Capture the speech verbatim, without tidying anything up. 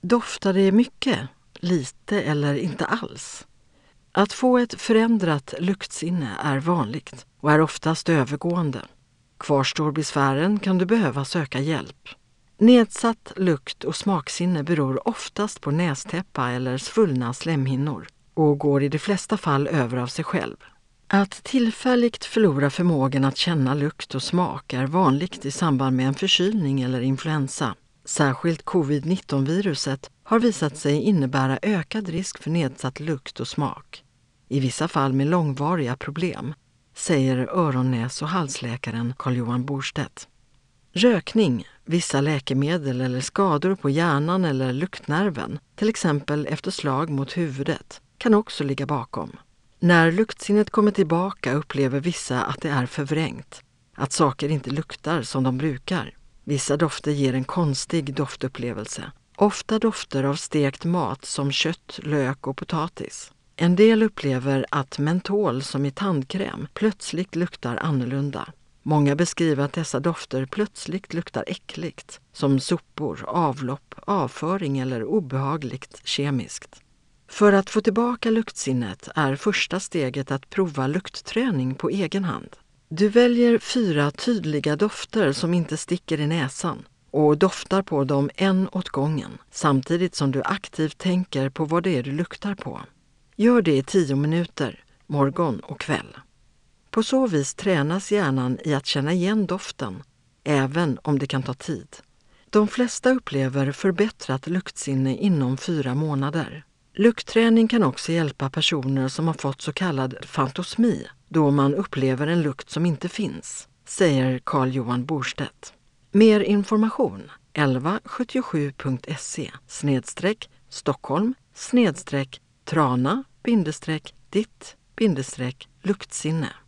Doftar det mycket, lite eller inte alls? Att få ett förändrat luktsinne är vanligt och är oftast övergående. Kvarstår besvären kan du behöva söka hjälp. Nedsatt lukt- och smaksinne beror oftast på nästäppa eller svullna slemhinnor och går i de flesta fall över av sig själv. Att tillfälligt förlora förmågan att känna lukt och smak är vanligt i samband med en förkylning eller influensa. Särskilt covid nitton-viruset har visat sig innebära ökad risk för nedsatt lukt och smak. I vissa fall med långvariga problem, säger öron-, näs- och halsläkaren Carl-Johan Borstedt. Rökning, vissa läkemedel eller skador på hjärnan eller luktnerven, till exempel efter slag mot huvudet, kan också ligga bakom. När luktsinnet kommer tillbaka upplever vissa att det är förvrängt, att saker inte luktar som de brukar. Vissa dofter ger en konstig doftupplevelse, ofta dofter av stekt mat som kött, lök och potatis. En del upplever att mentol som i tandkräm plötsligt luktar annorlunda. Många beskriver att dessa dofter plötsligt luktar äckligt, som sopor, avlopp, avföring eller obehagligt kemiskt. För att få tillbaka luktsinnet är första steget att prova luktträning på egen hand. Du väljer fyra tydliga dofter som inte sticker i näsan och doftar på dem en åt gången, samtidigt som du aktivt tänker på vad det är du luktar på. Gör det i tio minuter, morgon och kväll. På så vis tränas hjärnan i att känna igen doften, även om det kan ta tid. De flesta upplever förbättrat luktsinne inom fyra månader. Luktträning kan också hjälpa personer som har fått så kallad fantosmi, då man upplever en lukt som inte finns, säger Carl-Johan Borstedt. Mer information elva sjuttiosju punkt se snedstreck Stockholm snedstreck Trana bindestreck ditt bindestreck luktsinne.